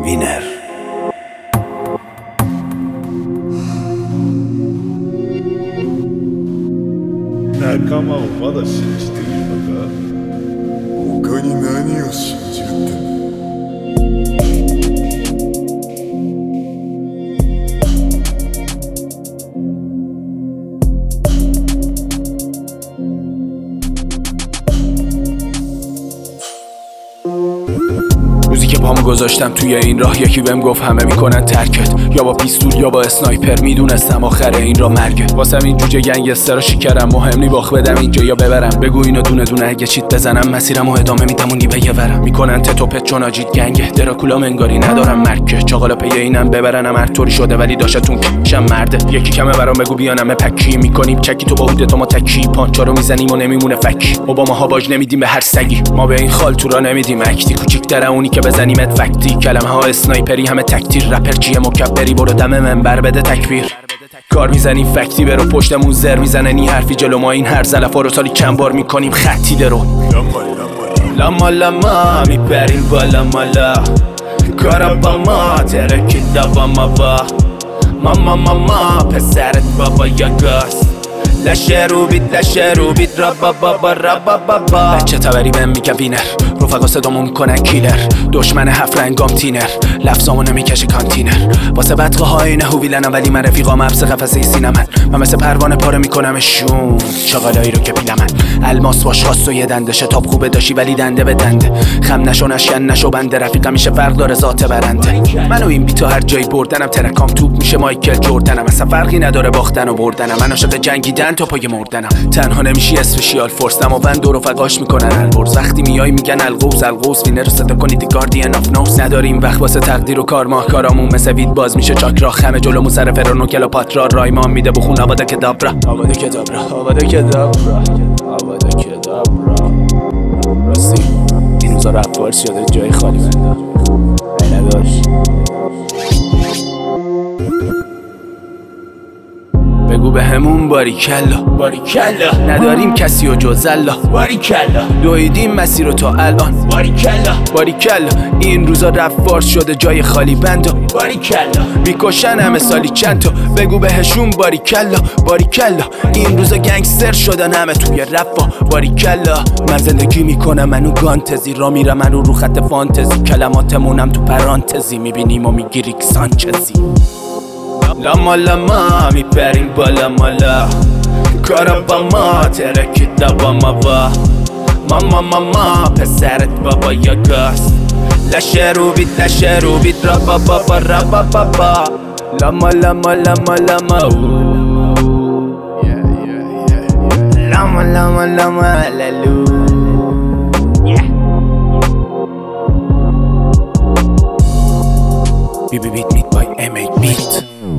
وینر. 仲間をまだ信じているのか？ 他に何を信じるってんだ。 روزی که پامو گذاشتم توی این راه، یکی بهم گفت همه میکنن ترکت، یا با پیستول یا با اسنایپر. میدونستم آخر این را مرگه. واسم این جوجه گنگسترا شکرم، مهم نی باخت بدم اینجا یا ببرم. بگو اینو دونه دونه اگه چیت بزنم، مسیرمو ادامه میدم و نیبه ورم. میکنن تتوپت چون آجید گنگه، دراکولا منگاری ندارم مرکه. چاقالا پی اینم ببرنم هر طوری شده، ولی داشتون کشم مرده. یکی کمه برام بگو بیانم پکی، میکنیم چکی تو با هودت ما تکی. پانچا رو میزنیم و نمیمونه فک. اوباما ها باج نمیدیم به هر سگی، ما به این خالتورا نمیدیم اکتی. کوچیک‌تره اونی که بزنیمت فکتی، کلمه ها اسنایپری همه تکتیر. رپر چیه مکبری، برو دم منبر بده تکبیر. کار میزنیم فکتی، برو پشتمون زر میزنه نی حرفی جلو ما. این هر زلفا رو سالی چند بار میکنیم خطی درو. لاما لاما میبریم بالا مالا، کارا با ما ترکیده با ما با ماما پسرت بابا یا گاز. لشه رو بیت را بابا. بچه تبری بهم میگه وینر، رفقا صدامو میکنن کیلر. دشمن هفت رنگام تینر، لفظامو نمیکشه کانتینر. واسه بدقه ها اینه هویلنم، ولی من رفیقام حبس قفسه سینمن. من مثل پروانه پاره میکنم شون چاقالایی رو که پیلمن. الماس باش خواست و یه دنده، شتاب خوبه داشی ولی دنده به دنده. خم نشو نشکن نشو بنده، رفیقم میشه فرق داره ذات برنده. منو این بیتا هر جایی بردنم، ترکام توپ میشه مایکل جردنم. اصلا فرقی نداره باختن و بردنم، من عاشق جنگیدن تا پای مردنم. تنها نمیشی اسپشیال فورس، اما بند و رفقاش میکنن البرز. وقتی میای میگن القوس وینر رو صدا کنید گاردین آف نوز. نداریم وقت واسه تقدیر و کار، ماه کارامون مثل وید باز میشه چاکرا. خمه جلومون سر فران و کلوپاترا، رایمان میده بخون آواده کدابرا. راستی این روزا رپ فارس شده جای خالی بنده نداشت. بگو به همون باریکلا نداریم کسی و جزلا. دویدیم مسیر رو تا الان. باریکلا این روزا رپ فارس شده جای خالی بنده. میکشن همه سالی چند تا، بگو بهشون باریکلا. این روزا گنگستر شدن همه توی رفا. باریکلا من زندگی میکنم، منو گانتزی را میرم، منو رو خط فانتزی. کلماتمونم تو پرانتزی، میبینیم و میگیری سانچزی. لاما میبریم بالا مالا، کارا با ما ترکیده با ما با ماما پسرت بابا یا گاز. لشه رو بیت را بابا لاما لالو. BB Beat by M8 Beat.